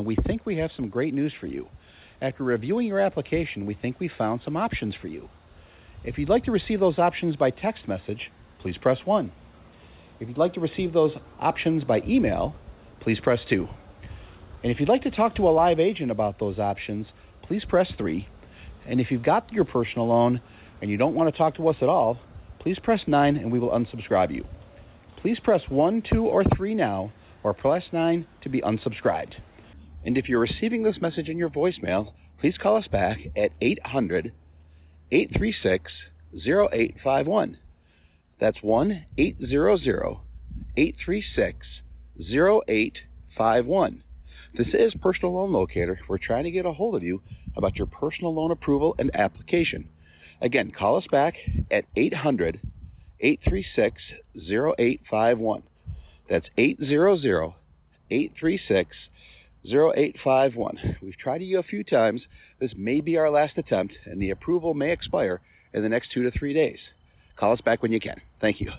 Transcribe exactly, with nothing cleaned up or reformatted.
We think we have some great news for you. After reviewing your application, we think we found some options for you. If you'd like to receive those options by text message, please press one. If you'd like to receive those options by email, please press two. And if you'd like to talk to a live agent about those options, please press three. And if you've got your personal loan and you don't want to talk to us at all, please press nine and we will unsubscribe you. Please press one, two, or three now, or press nine to be unsubscribed. And if you're receiving this message in your voicemail, please call us back at eight hundred, eight three six, zero eight five one. That's one eight hundred, eight three six, zero eight five one. This is Personal Loan Locator. We're trying to get a hold of you about your personal loan approval and application. Again, call us back at eight hundred, eight three six, zero eight five one. That's eight hundred, eight three six, zero eight five one. We've tried you a few times. This may be our last attempt, and the approval may expire in the next two to three days. Call us back when you can. Thank you.